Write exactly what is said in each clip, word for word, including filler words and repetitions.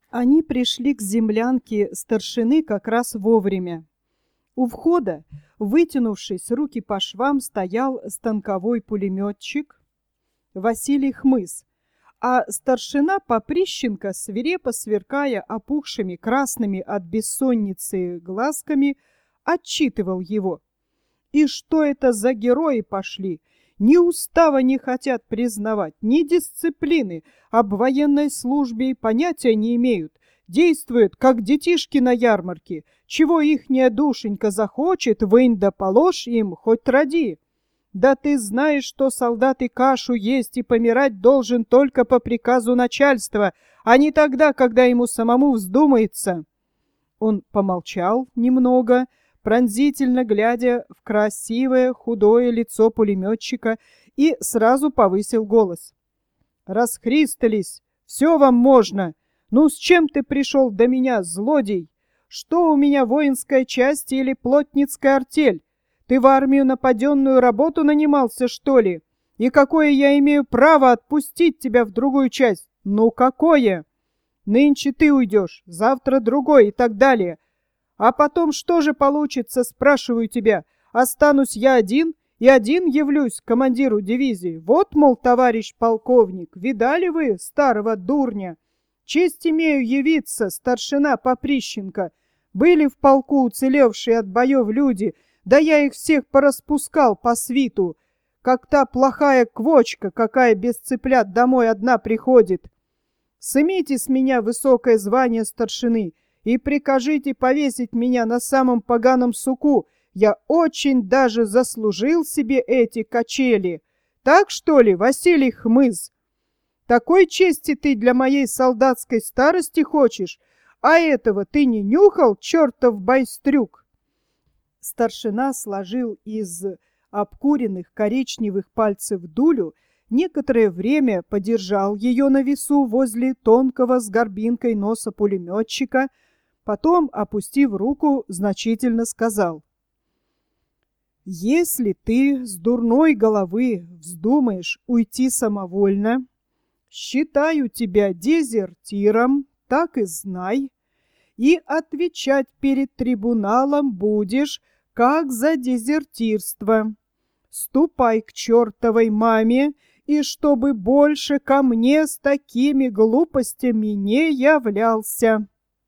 Они пришли к землянке старшины как раз вовремя. У входа, вытянувшись руки по швам, стоял станковой пулеметчик Василий Хмыз, а старшина Поприщенко, свирепо сверкая опухшими красными от бессонницы глазками, отчитывал его. И что это за герои пошли? Ни устава не хотят признавать, ни дисциплины, об военной службе и понятия не имеют. Действуют, как детишки на ярмарке. Чего ихняя душенька захочет, вынь да положь им, хоть роди. Да ты знаешь, что солдат и кашу есть и помирать должен только по приказу начальства, а не тогда, когда ему самому вздумается. Он помолчал немного, пронзительно глядя в красивое худое лицо пулеметчика, и сразу повысил голос. «Расхристались! Все вам можно! Ну, с чем ты пришел до меня, злодей? Что у меня, воинская часть или плотницкая артель? Ты в армию на паденную работу нанимался, что ли? И какое я имею право отпустить тебя в другую часть? Ну, какое? Нынче ты уйдешь, завтра другой и так далее. А потом что же получится, спрашиваю тебя? Останусь я один и один явлюсь командиру дивизии. Вот, мол, товарищ полковник, видали вы старого дурня? Честь имею явиться, старшина Поприщенко. Были в полку уцелевшие от боев люди, да я их всех пораспускал по свиту, как та плохая квочка, какая без цыплят домой одна приходит. Сымите с меня высокое звание старшины и прикажите повесить меня на самом поганом суку. Я очень даже заслужил себе эти качели. Так что ли, Василий Хмыз? Такой чести ты для моей солдатской старости хочешь, а этого ты не нюхал, чертов байстрюк?» Старшина сложил из обкуренных коричневых пальцев дулю, некоторое время подержал ее на весу возле тонкого с горбинкой носа пулеметчика, потом, опустив руку, значительно сказал: «Если ты с дурной головы вздумаешь уйти самовольно, считаю тебя дезертиром, так и знай, и отвечать перед трибуналом будешь, как за дезертирство. Ступай к чертовой маме, и чтобы больше ко мне с такими глупостями не являлся».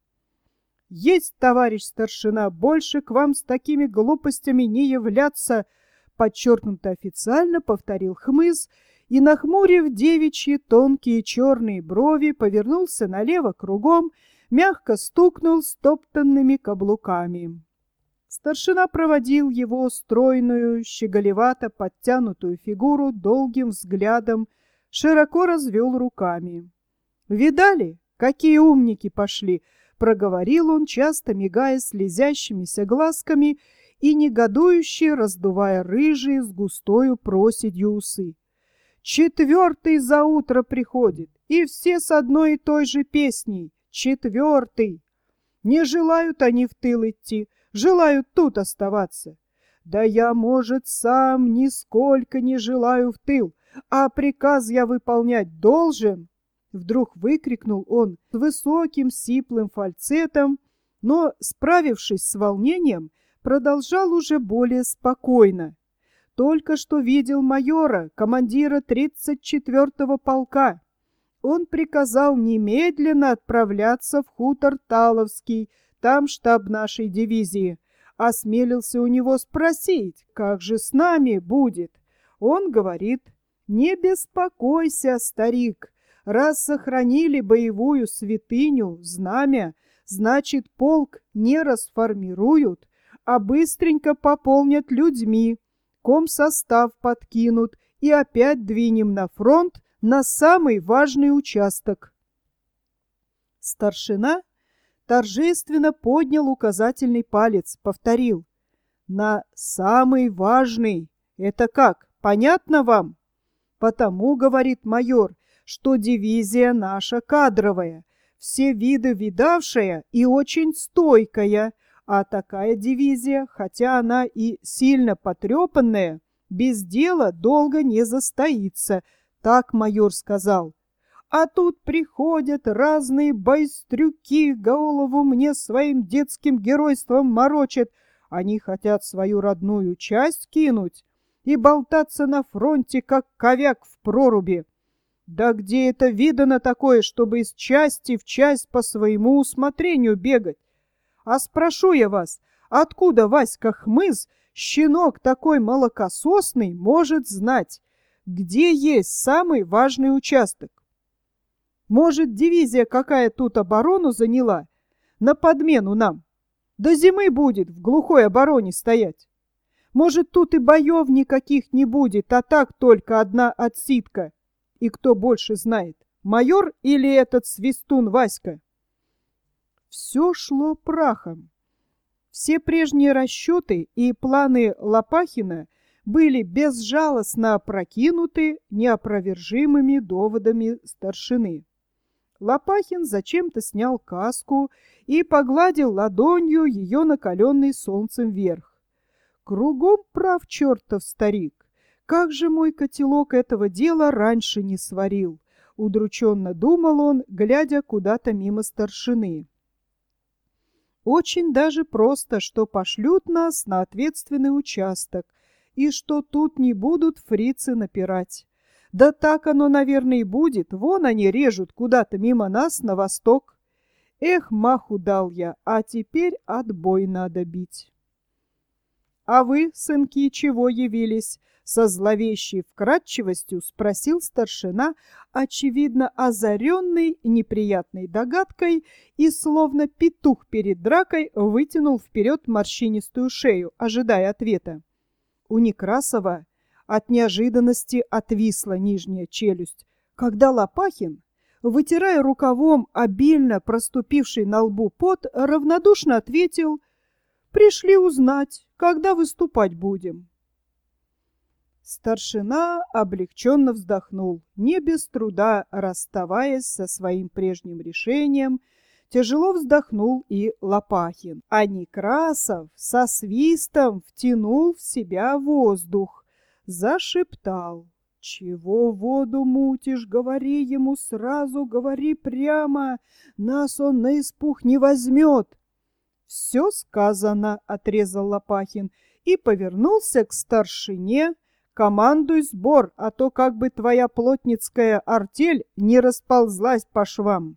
«Есть, товарищ старшина, больше к вам с такими глупостями не являться», подчеркнуто официально повторил Хмыз и, нахмурив девичьи тонкие черные брови, повернулся налево кругом, мягко стукнул стоптанными каблуками. Старшина проводил его стройную, щеголевато подтянутую фигуру долгим взглядом, широко развел руками. «Видали, какие умники пошли?» — проговорил он, часто мигая слезящимися глазками и негодующе раздувая рыжие с густою проседью усы. «Четвертый за утро приходит, и все с одной и той же песней. Четвертый! Не желают они в тыл идти, желают тут оставаться. Да я, может, сам нисколько не желаю в тыл, а приказ я выполнять должен!» Вдруг выкрикнул он с высоким сиплым фальцетом, но, справившись с волнением, продолжал уже более спокойно. «Только что видел майора, командира тридцать четвёртого полка. Он приказал немедленно отправляться в хутор Таловский, там штаб нашей дивизии. Осмелился у него спросить, как же с нами будет. Он говорит: не беспокойся, старик, раз сохранили боевую святыню, знамя, значит, полк не расформируют, а быстренько пополнят людьми, комсостав подкинут и опять двинем на фронт, на самый важный участок». Старшина торжественно поднял указательный палец, повторил: «На самый важный. Это как, понятно вам? Потому, — говорит майор, — что дивизия наша кадровая, все виды видавшая и очень стойкая, а такая дивизия, хотя она и сильно потрепанная, без дела долго не застоится». Так майор сказал. А тут приходят разные байстрюки, голову мне своим детским геройством морочат. Они хотят свою родную часть кинуть и болтаться на фронте, как ковяк в проруби. Да где это видано такое, чтобы из части в часть по своему усмотрению бегать? А спрошу я вас, откуда Васька Хмыз, щенок такой молокососный, может знать, где есть самый важный участок? Может, дивизия какая тут оборону заняла, на подмену нам? До зимы будет в глухой обороне стоять. Может, тут и боев никаких не будет, а так только одна отсидка. И кто больше знает, майор или этот свистун Васька? Все шло прахом. Все прежние расчеты и планы Лопахина были безжалостно опрокинуты неопровержимыми доводами старшины. Лопахин зачем-то снял каску и погладил ладонью ее накаленный солнцем верх. Кругом прав чертов старик. Как же мой котелок этого дела раньше не сварил? Удрученно думал он, глядя куда-то мимо старшины. Очень даже просто, что пошлют нас на ответственный участок, и что тут не будут фрицы напирать. Да так оно, наверное, и будет. Вон они режут куда-то мимо нас на восток. Эх, маху дал я, а теперь отбой надо бить. А вы, сынки, чего явились? Со зловещей вкратчивостью спросил старшина, очевидно озаренный неприятной догадкой, и, словно петух перед дракой, вытянул вперед морщинистую шею, ожидая ответа. У Некрасова от неожиданности отвисла нижняя челюсть, когда Лопахин, вытирая рукавом обильно проступивший на лбу пот, равнодушно ответил: «Пришли узнать, когда выступать будем». Старшина облегченно вздохнул, не без труда расставаясь со своим прежним решением. Тяжело вздохнул и Лопахин, а Некрасов со свистом втянул в себя воздух, зашептал: «Чего воду мутишь? Говори ему сразу, говори прямо, нас он на испуг не возьмет». «Все сказано», — отрезал Лопахин и повернулся к старшине: «Командуй сбор, а то как бы твоя плотницкая артель не расползлась по швам».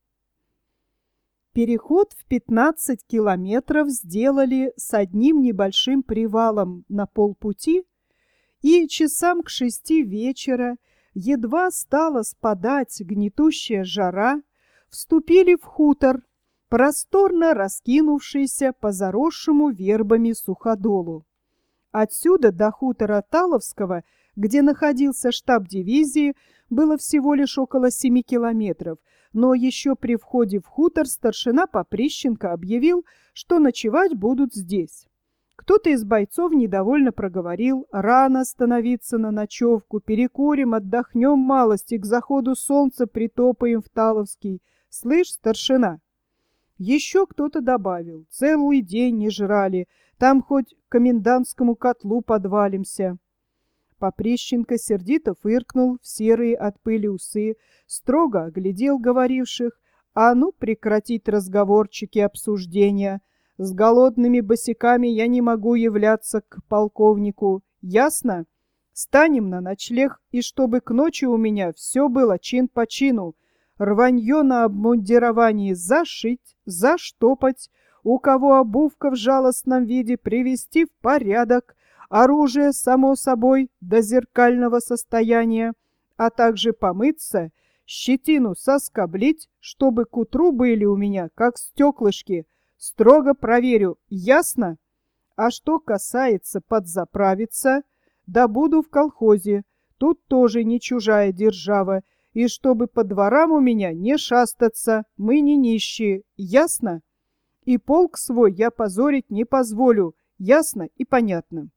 Переход в пятнадцать километров сделали с одним небольшим привалом на полпути, и часам к шести вечера, едва стала спадать гнетущая жара, вступили в хутор, просторно раскинувшийся по заросшему вербами суходолу. Отсюда до хутора Таловского, где находился штаб дивизии, было всего лишь около семи километров, но еще при входе в хутор старшина Поприщенко объявил, что ночевать будут здесь. Кто-то из бойцов недовольно проговорил: «Рано становиться на ночевку, перекурим, отдохнем малость и к заходу солнца притопаем в Таловский. Слышь, старшина?» Еще кто-то добавил: «Целый день не жрали, там хоть к комендантскому котлу подвалимся». Поприщенко сердито фыркнул в серые от пыли усы, строго оглядел говоривших: «А ну прекратить разговорчики, обсуждения. С голодными босиками я не могу являться к полковнику. Ясно? Станем на ночлег, и чтобы к ночи у меня все было чин по чину. Рванье на обмундировании зашить, заштопать, у кого обувка в жалостном виде привести в порядок, оружие, само собой, до зеркального состояния, а также помыться, щетину соскоблить, чтобы к утру были у меня, как стеклышки. Строго проверю, ясно? А что касается подзаправиться, да буду в колхозе, тут тоже не чужая держава, и чтобы по дворам у меня не шастаться, мы не нищие, ясно? И полк свой я позорить не позволю, ясно и понятно».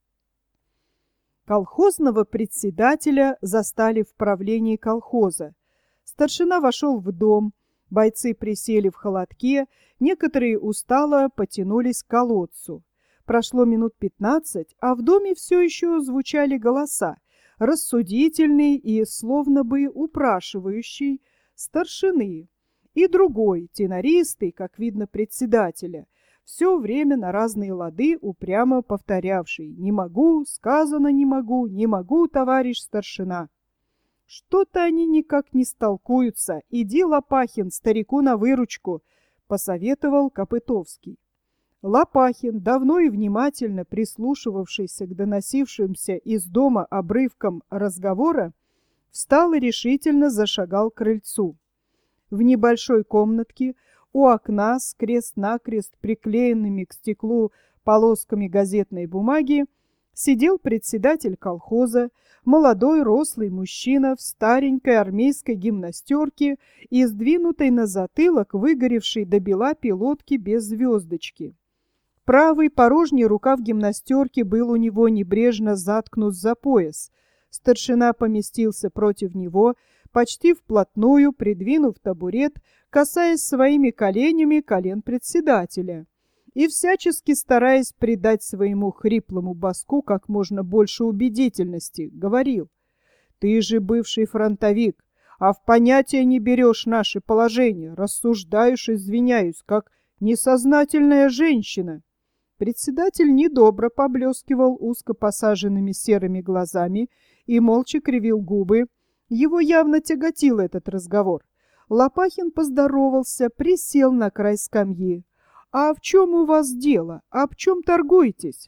Колхозного председателя застали в правлении колхоза. Старшина вошел в дом, бойцы присели в холодке, некоторые устало потянулись к колодцу. Прошло минут пятнадцать, а в доме все еще звучали голоса, рассудительный и словно бы упрашивающий старшины, и другой, тенористый, как видно, председателя, все время на разные лады упрямо повторявший: «Не могу, сказано не могу, не могу, товарищ старшина». «Что-то они никак не столкуются. Иди, Лопахин, старику на выручку», — посоветовал Копытовский. Лопахин, давно и внимательно прислушивавшийся к доносившимся из дома обрывкам разговора, встал и решительно зашагал к крыльцу. В небольшой комнатке у окна с крест-накрест приклеенными к стеклу полосками газетной бумаги сидел председатель колхоза, молодой рослый мужчина в старенькой армейской гимнастерке и сдвинутой на затылок выгоревшей до бела пилотки без звездочки. Правый порожний рукав гимнастерки был у него небрежно заткнут за пояс. Старшина поместился против него, почти вплотную придвинув табурет, касаясь своими коленями колен председателя, и всячески стараясь придать своему хриплому баску как можно больше убедительности, говорил: «Ты же бывший фронтовик, а в понятие не берешь наше положение, рассуждаешь, извиняюсь, как несознательная женщина». Председатель недобро поблескивал узко посаженными серыми глазами и молча кривил губы. Его явно тяготил этот разговор. Лопахин поздоровался, присел на край скамьи. «А в чем у вас дело? А в чем торгуетесь?»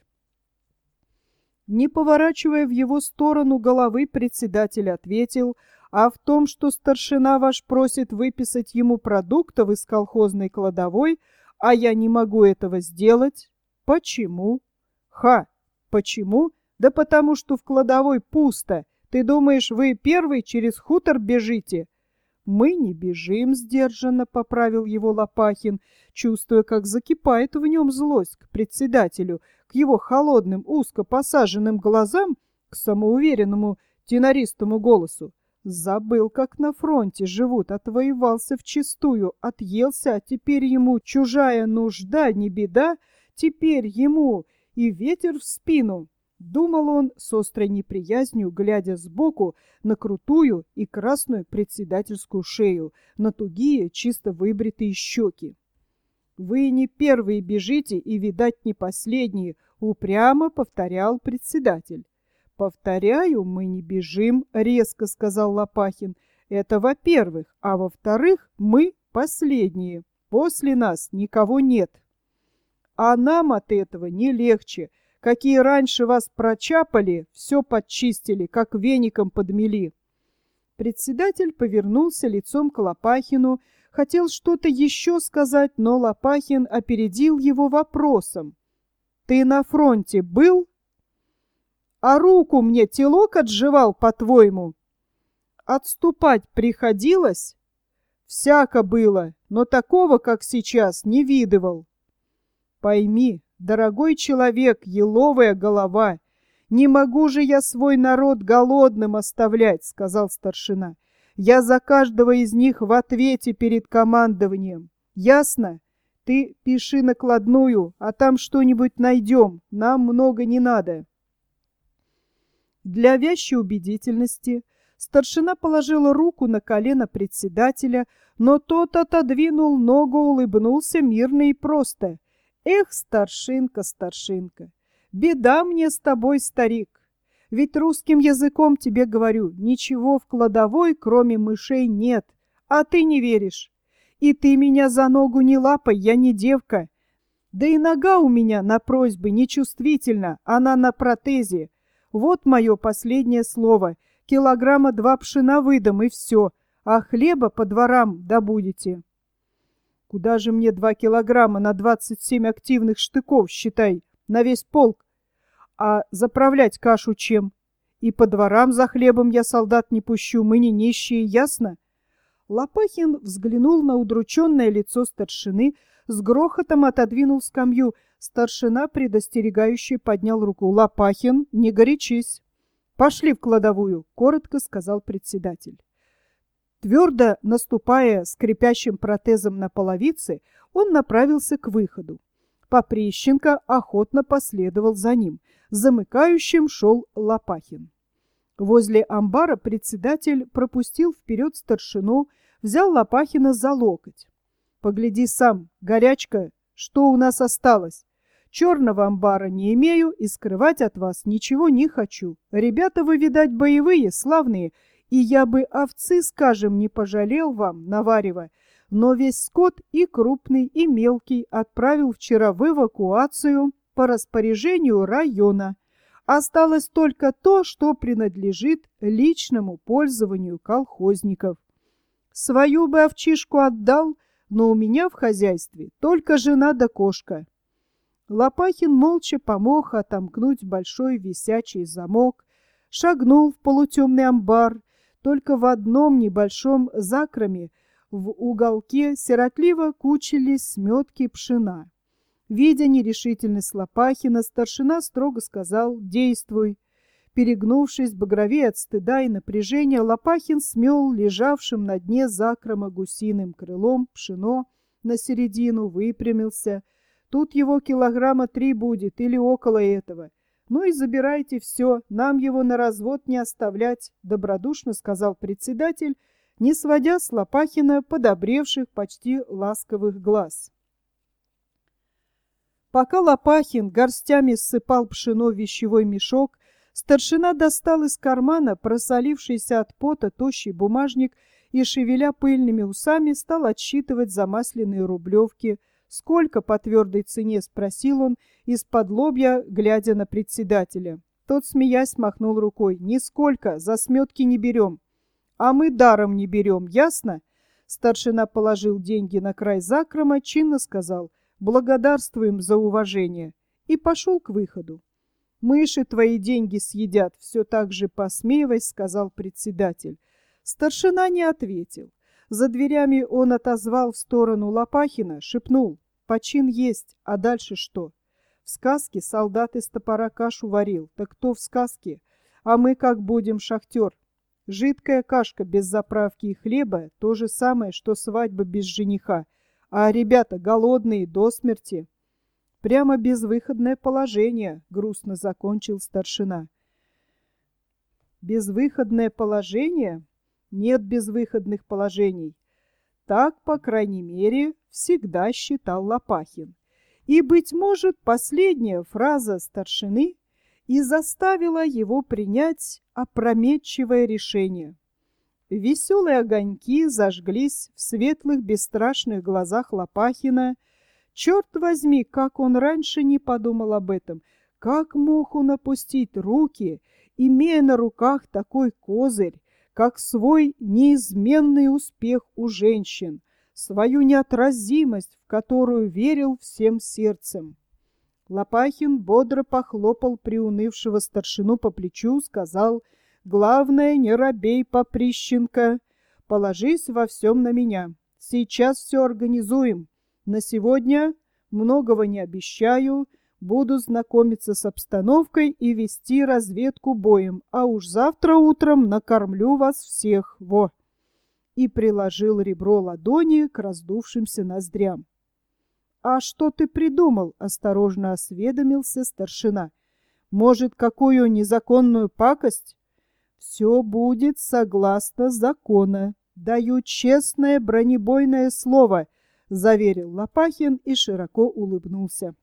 Не поворачивая в его сторону головы, председатель ответил: «А в том, что старшина ваш просит выписать ему продуктов из колхозной кладовой, а я не могу этого сделать». «Почему?» «Ха! Почему? Да потому что в кладовой пусто. Ты думаешь, вы первый через хутор бежите?» «Мы не бежим», — сдержанно поправил его Лопахин, чувствуя, как закипает в нем злость к председателю, к его холодным, узко посаженным глазам, к самоуверенному тенористому голосу. Забыл, как на фронте живут, отвоевался вчистую, отъелся, а теперь ему чужая нужда не беда, теперь ему и ветер в спину. Думал он с острой неприязнью, глядя сбоку на крутую и красную председательскую шею, на тугие, чисто выбритые щеки. «Вы не первые бежите и, видать, не последние», — упрямо повторял председатель. «Повторяю, мы не бежим», — резко сказал Лопахин. «Это во-первых, а во-вторых, мы последние. После нас никого нет. А нам от этого не легче. Какие раньше вас прочапали, все подчистили, как веником подмели». Председатель повернулся лицом к Лопахину, хотел что-то еще сказать, но Лопахин опередил его вопросом: «Ты на фронте был? А руку мне телок отживал, по-твоему? Отступать приходилось? Всяко было, но такого, как сейчас, не видывал. Пойми, дорогой человек, еловая голова, не могу же я свой народ голодным оставлять», — сказал старшина. «Я за каждого из них в ответе перед командованием. Ясно? Ты пиши накладную, а там что-нибудь найдем, нам много не надо». Для вящей убедительности старшина положила руку на колено председателя, но тот отодвинул ногу, улыбнулся мирно и просто. «Эх, старшинка, старшинка, беда мне с тобой, старик. Ведь русским языком тебе говорю, ничего в кладовой, кроме мышей, нет, а ты не веришь. И ты меня за ногу не лапай, я не девка. Да и нога у меня на просьбы нечувствительна, она на протезе. Вот мое последнее слово. Килограмма два пшена выдам, и все, а хлеба по дворам добудете». «Куда же мне два килограмма на двадцать семь активных штыков, считай, на весь полк? А заправлять кашу чем? И по дворам за хлебом я солдат не пущу, мы не нищие, ясно?» Лопахин взглянул на удрученное лицо старшины, с грохотом отодвинул скамью. Старшина предостерегающе поднял руку. «Лопахин, не горячись. Пошли в кладовую», — коротко сказал председатель. Твердо наступая скрипящим протезом на половице, он направился к выходу. Поприщенко охотно последовал за ним. Замыкающим шел Лопахин. Возле амбара председатель пропустил вперед старшину, взял Лопахина за локоть. «Погляди сам, горячка, что у нас осталось? Черного амбара не имею и скрывать от вас ничего не хочу. Ребята вы, видать, боевые, славные, и я бы овцы, скажем, не пожалел вам, наварева, но весь скот и крупный, и мелкий отправил вчера в эвакуацию по распоряжению района. Осталось только то, что принадлежит личному пользованию колхозников. Свою бы овчишку отдал, но у меня в хозяйстве только жена да кошка». Лопахин молча помог отомкнуть большой висячий замок, шагнул в полутемный амбар. Только в одном небольшом закроме в уголке сиротливо кучились сметки пшена. Видя нерешительность Лопахина, старшина строго сказал: «Действуй». Перегнувшись, багровее от стыда и напряжения, Лопахин смел лежавшим на дне закрома гусиным крылом пшено на середину, выпрямился. «Тут его килограмма три будет или около этого. Ну и забирайте все, нам его на развод не оставлять», — добродушно сказал председатель, не сводя с Лопахина подобревших, почти ласковых глаз. Пока Лопахин горстями ссыпал пшено в вещевой мешок, старшина достал из кармана просолившийся от пота тощий бумажник и, шевеля пыльными усами, стал отсчитывать замасленные рублевки. «Сколько по твердой цене?» — спросил он, из-под лобья, глядя на председателя. Тот, смеясь, махнул рукой. «Нисколько, за сметки не берем». «А мы даром не берем, ясно?» Старшина положил деньги на край закрома, чинно сказал: «Благодарствуем за уважение», и пошел к выходу. «Мыши твои деньги съедят», — все так же посмеиваясь, сказал председатель. Старшина не ответил. За дверями он отозвал в сторону Лопахина, шепнул: «Почин есть, а дальше что?» В сказке солдат из топора кашу варил. Так кто в сказке? А мы как будем, шахтер? Жидкая кашка без заправки и хлеба — то же самое, что свадьба без жениха. А ребята голодные до смерти. Прямо безвыходное положение, грустно закончил старшина. Безвыходное положение? Нет безвыходных положений. Так, по крайней мере, всегда считал Лопахин. И, быть может, последняя фраза старшины и заставила его принять опрометчивое решение. Веселые огоньки зажглись в светлых бесстрашных глазах Лопахина. Черт возьми, как он раньше не подумал об этом! Как мог он опустить руки, имея на руках такой козырь, как свой неизменный успех у женщин, свою неотразимость, в которую верил всем сердцем? Лопахин бодро похлопал приунывшего старшину по плечу, сказал: «Главное, не робей, Поприщенко, положись во всем на меня. Сейчас все организуем. На сегодня многого не обещаю, буду знакомиться с обстановкой и вести разведку боем, а уж завтра утром накормлю вас всех, во!» И приложил ребро ладони к раздувшимся ноздрям. «А что ты придумал?» — осторожно осведомился старшина. «Может, какую незаконную пакость?» «Все будет согласно закону. Даю честное бронебойное слово», — заверил Лопахин и широко улыбнулся.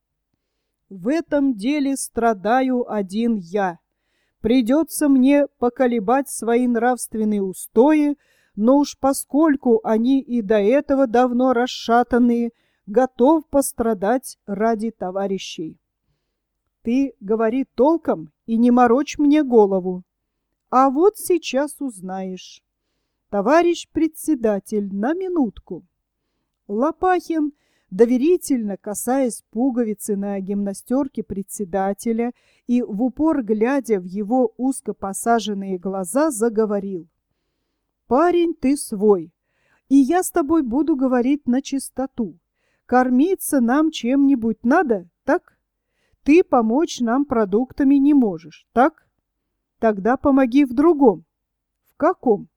«В этом деле страдаю один я. Придется мне поколебать свои нравственные устои, но уж поскольку они и до этого давно расшатанные, готов пострадать ради товарищей. Ты говори толком и не морочь мне голову. А вот сейчас узнаешь. Товарищ председатель, на минутку». Лопахин, доверительно касаясь пуговицы на гимнастерке председателя и в упор глядя в его узко посаженные глаза, заговорил: «Парень, ты свой, и я с тобой буду говорить на чистоту. Кормиться нам чем-нибудь надо, так? Ты помочь нам продуктами не можешь, так? Тогда помоги в другом». «В каком?»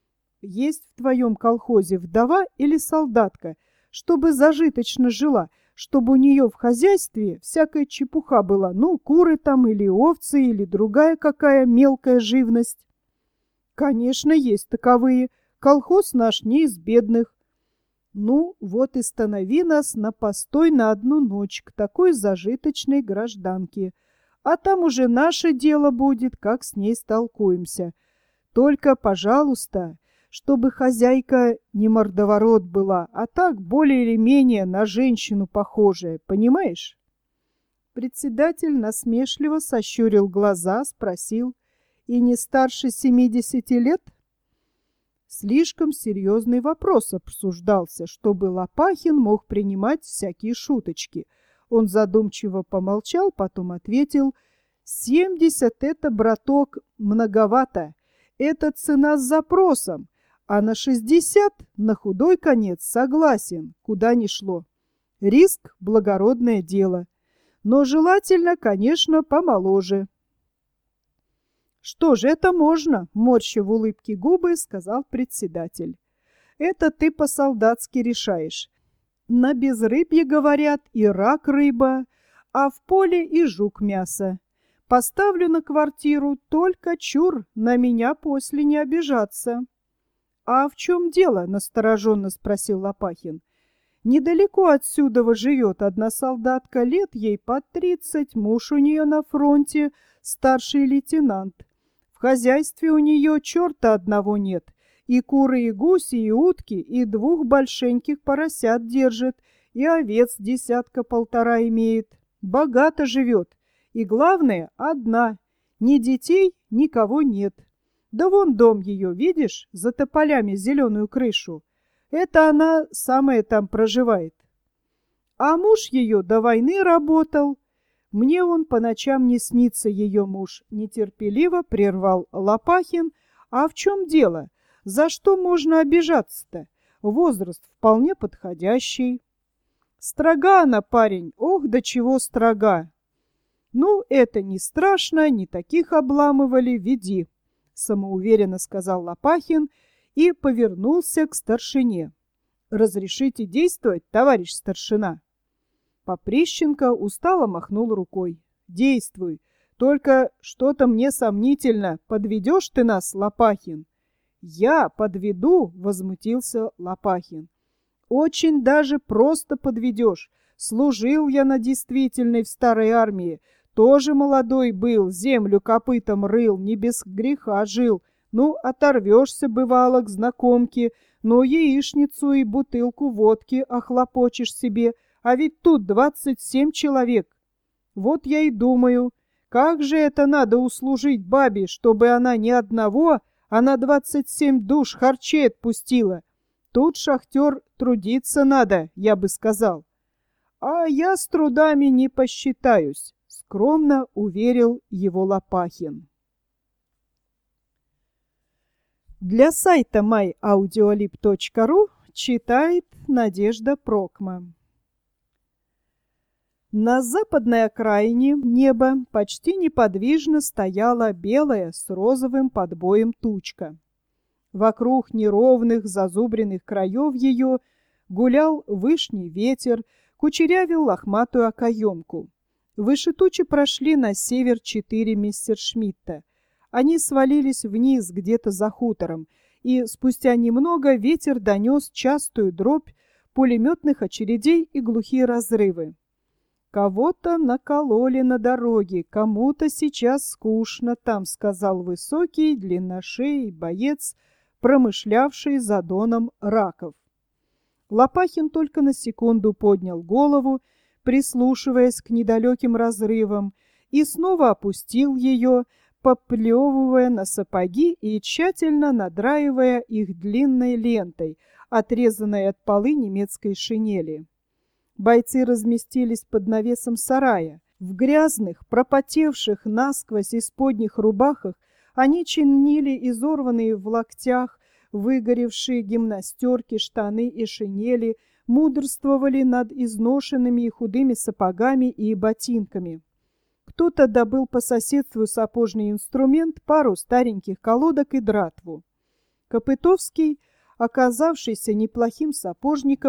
«Есть в твоем колхозе вдова или солдатка, чтобы зажиточно жила, чтобы у нее в хозяйстве всякая чепуха была, ну, куры там или овцы, или другая какая мелкая живность. Конечно, есть таковые. Колхоз наш не из бедных. Ну, вот и станови нас на постой на одну ночь к такой зажиточной гражданке. А там уже наше дело будет, как с ней столкуемся. Только, пожалуйста, чтобы хозяйка не мордоворот была, а так более или менее на женщину похожая, понимаешь? Председатель насмешливо сощурил глаза, спросил: и не старше семидесяти лет? Слишком серьезный вопрос обсуждался, чтобы Лопахин мог принимать всякие шуточки. Он задумчиво помолчал, потом ответил: «Семьдесят — это, браток, многовато. Это цена с запросом. А на шестьдесят, на худой конец, согласен, куда ни шло. Риск — благородное дело. Но желательно, конечно, помоложе». «Что же, это можно», — морща в улыбке губы, сказал председатель. «Это ты по-солдатски решаешь. На безрыбье, говорят, и рак рыба, а в поле и жук мясо. Поставлю на квартиру, только чур, на меня после не обижаться». «А в чем дело?» — настороженно спросил Лопахин. «Недалеко отсюда живет одна солдатка, лет ей под тридцать, муж у нее на фронте, старший лейтенант. В хозяйстве у нее черта одного нет. И куры, и гуси, и утки, и двух большеньких поросят держит, и овец десятка-полтора имеет. Богато живет. И главное, одна. Ни детей, никого нет. Да вон дом ее, видишь, за тополями зеленую крышу. Это она самая там проживает. А муж ее до войны работал. Мне он по ночам не снится, ее муж. Нетерпеливо прервал Лопахин. А в чем дело? За что можно обижаться-то? Возраст вполне подходящий. Строга она, парень, ох, до чего строга. Ну, это не страшно, не таких обламывали, веди, самоуверенно сказал Лопахин и повернулся к старшине. Разрешите действовать, товарищ старшина? Поприщенко устало махнул рукой. Действуй, только что-то мне сомнительно, подведешь ты нас, Лопахин? Я подведу, возмутился Лопахин. Очень даже просто подведешь. Служил я на действительной в старой армии. Тоже молодой был, землю копытом рыл, не без греха жил. Ну, оторвешься, бывало, к знакомке, но яичницу и бутылку водки охлопочешь себе, а ведь тут двадцать семь человек. Вот я и думаю, как же это надо услужить бабе, чтобы она не одного, а на двадцать семь душ харчей отпустила. Тут, шахтер, трудиться надо, я бы сказал. А я с трудами не посчитаюсь, скромно уверил его Лопахин. Для сайта май аудиолиб точка ру читает Надежда Прокма. На западной окраине неба почти неподвижно стояла белая с розовым подбоем тучка. Вокруг неровных зазубренных краев ее гулял вышний ветер, кучерявил лохматую окоемку. Выше тучи прошли на север четыре мессершмитта. Они свалились вниз где-то за хутором, и спустя немного ветер донес частую дробь пулеметных очередей и глухие разрывы. «Кого-то накололи на дороге, кому-то сейчас скучно там», — сказал высокий, длинношеый боец, промышлявший за доном раков. Лопахин только на секунду поднял голову, прислушиваясь к недалеким разрывам, и снова опустил ее, поплевывая на сапоги и тщательно надраивая их длинной лентой, отрезанной от полы немецкой шинели. Бойцы разместились под навесом сарая. В грязных, пропотевших насквозь исподних рубахах они чинили изорванные в локтях, выгоревшие гимнастерки, штаны и шинели, мудрствовали над изношенными и худыми сапогами и ботинками. Кто-то добыл по соседству сапожный инструмент, пару стареньких колодок и дратву. Копытовский, оказавшийся неплохим сапожником,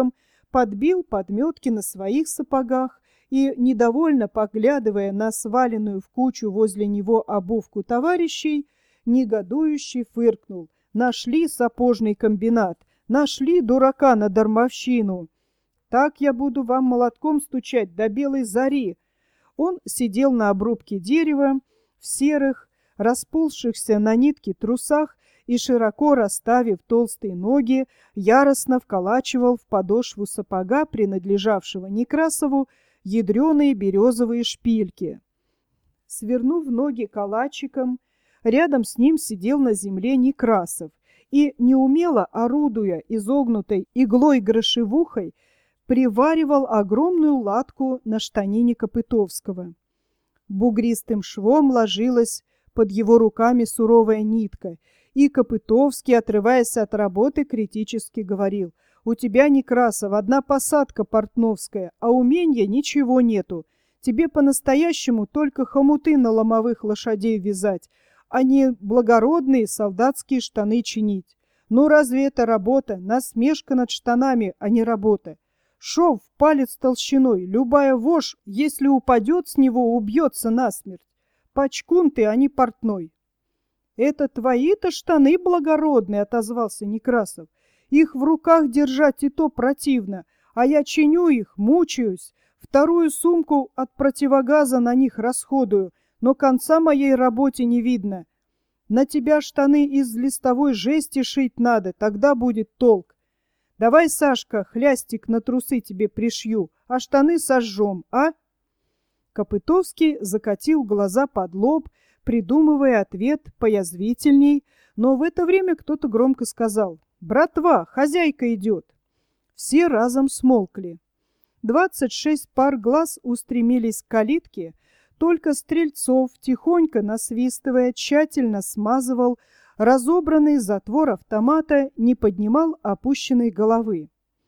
подбил подметки на своих сапогах и, недовольно поглядывая на сваленную в кучу возле него обувку товарищей, негодующе фыркнул. Нашли сапожный комбинат, нашли дурака на дармовщину. Так я буду вам молотком стучать до белой зари. Он сидел на обрубке дерева, в серых, расползшихся на нитке трусах и, широко расставив толстые ноги, яростно вколачивал в подошву сапога, принадлежавшего Некрасову, ядреные березовые шпильки. Свернув ноги калачиком, рядом с ним сидел на земле Некрасов и, неумело орудуя изогнутой иглой-грошевухой, приваривал огромную латку на штанине Копытовского. Бугристым швом ложилась под его руками суровая нитка, и Копытовский, отрываясь от работы, критически говорил: «У тебя, Некрасов, одна посадка портновская, а уменья ничего нету. Тебе по-настоящему только хомуты на ломовых лошадей вязать, а не благородные солдатские штаны чинить. Ну разве это работа? Насмешка над штанами, а не работа. Шов в палец толщиной, любая вошь, если упадет с него, убьется насмерть. Пачкун ты, а не портной». «Это твои-то штаны благородные», — отозвался Некрасов. «Их в руках держать и то противно, а я чиню их, мучаюсь, вторую сумку от противогаза на них расходую, но конца моей работе не видно. На тебя штаны из листовой жести шить надо, тогда будет толк. Давай, Сашка, хлястик на трусы тебе пришью, а штаны сожжем, а?» Копытовский закатил глаза под лоб, придумывая ответ поязвительней, но в это время кто-то громко сказал: «Братва, хозяйка идет!» Все разом смолкли. Двадцать шесть пар глаз устремились к калитке, только Стрельцов, тихонько насвистывая, тщательно смазывал разобранный затвор автомата, не поднимал опущенной головы.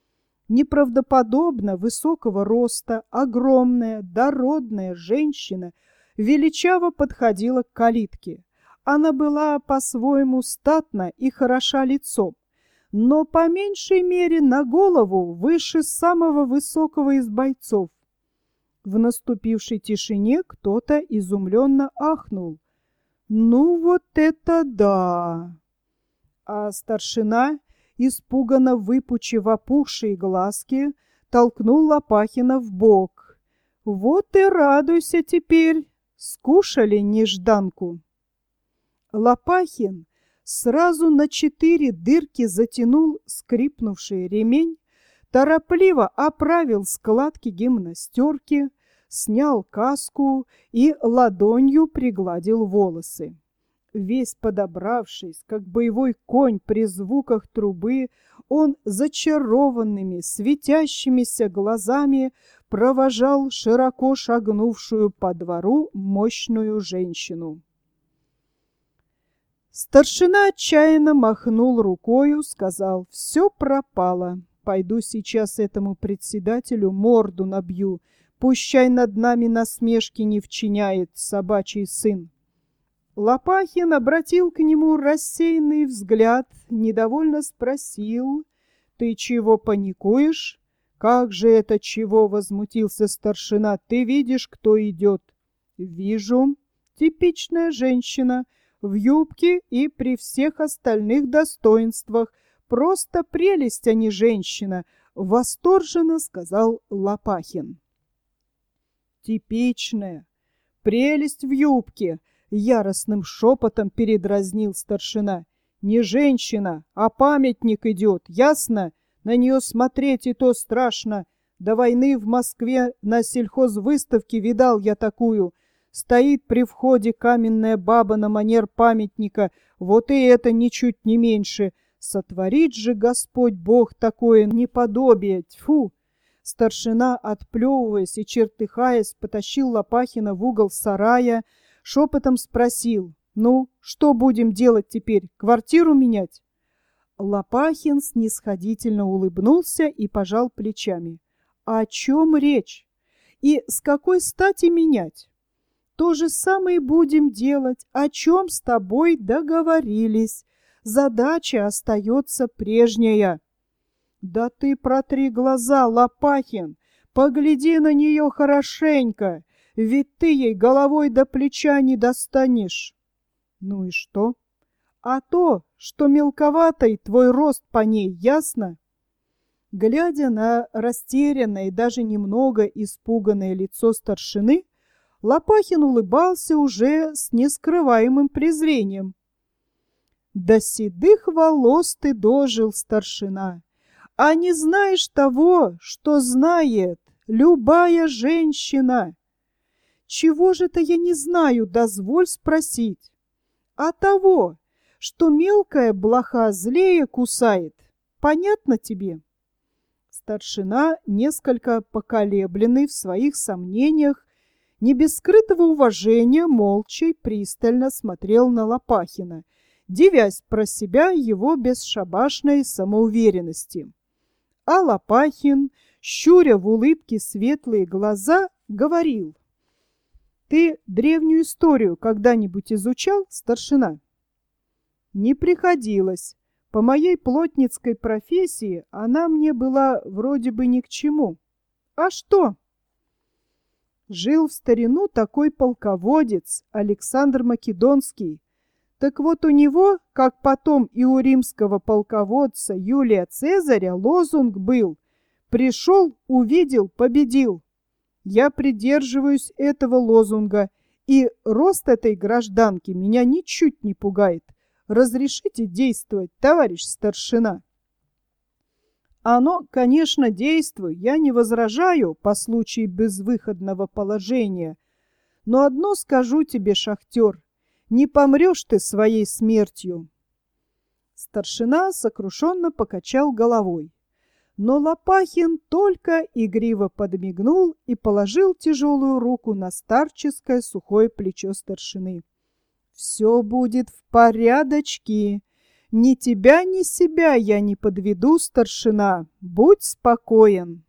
Неправдоподобно высокого роста, огромная, дородная женщина величаво подходила к калитке. Она была по-своему статна и хороша лицом, но по меньшей мере на голову выше самого высокого из бойцов. В наступившей тишине кто-то изумленно ахнул: «Ну вот это да!» А старшина, испуганно выпучив опухшие глазки, толкнул Лопахина в бок. «Вот и радуйся теперь! Скушали нежданку!» Лопахин сразу на четыре дырки затянул скрипнувший ремень, торопливо оправил складки гимнастерки, снял каску и ладонью пригладил волосы. Весь подобравшись, как боевой конь при звуках трубы, он зачарованными, светящимися глазами провожал широко шагнувшую по двору мощную женщину. Старшина отчаянно махнул рукою, сказал: «Все пропало. Пойду сейчас этому председателю морду набью. Пущай над нами насмешки не вчиняет собачий сын». Лопахин обратил к нему рассеянный взгляд, недовольно спросил: «Ты чего паникуешь?» «Как же это чего?» — возмутился старшина. «Ты видишь, кто идет?» «Вижу. Типичная женщина, в юбке и при всех остальных достоинствах. Просто прелесть, а не женщина», — восторженно сказал Лопахин. «Типичная. Прелесть в юбке», — яростным шепотом передразнил старшина. «Не женщина, а памятник идет, ясно? На нее смотреть и то страшно. До войны в Москве на сельхозвыставке видал я такую. Стоит при входе каменная баба на манер памятника, вот и это ничуть не меньше. Сотворит же Господь Бог такое неподобие, тьфу!» Старшина, отплевываясь и чертыхаясь, потащил Лопахина в угол сарая, шепотом спросил: «Ну, что будем делать теперь? Квартиру менять?» Лопахин снисходительно улыбнулся и пожал плечами. «О чем речь? И с какой стати менять? То же самое будем делать, о чем с тобой договорились. Задача остается прежняя». Да ты протри глаза, Лопахин, погляди на нее хорошенько, ведь ты ей головой до плеча не достанешь. Ну и что? А то, что мелковатый твой рост по ней, ясно? Глядя на растерянное и даже немного испуганное лицо старшины, Лопахин улыбался уже с нескрываемым презрением. До седых волос ты дожил, старшина, а не знаешь того, что знает любая женщина. Чего же-то я не знаю, дозволь спросить. А того, что мелкая блоха злее кусает. Понятно тебе? Старшина, несколько поколебленный в своих сомнениях, не без скрытого уважения, молча и пристально смотрел на Лопахина, дивясь про себя его бесшабашной самоуверенности. А Лопахин, щуря в улыбке светлые глаза, говорил: «Ты древнюю историю когда-нибудь изучал, старшина?» «Не приходилось. По моей плотницкой профессии она мне была вроде бы ни к чему. А что?» Жил в старину такой полководец Александр Македонский. Так вот у него, как потом и у римского полководца Юлия Цезаря, лозунг был: «Пришел, увидел, победил». Я придерживаюсь этого лозунга, и рост этой гражданки меня ничуть не пугает. Разрешите действовать, товарищ старшина? Оно, конечно, действует, я не возражаю по случаю безвыходного положения. Но одно скажу тебе, шахтер, не помрешь ты своей смертью. Старшина сокрушенно покачал головой. Но Лопахин только игриво подмигнул и положил тяжелую руку на старческое сухое плечо старшины. «Все будет в порядочке. Ни тебя, ни себя я не подведу, старшина. Будь спокоен».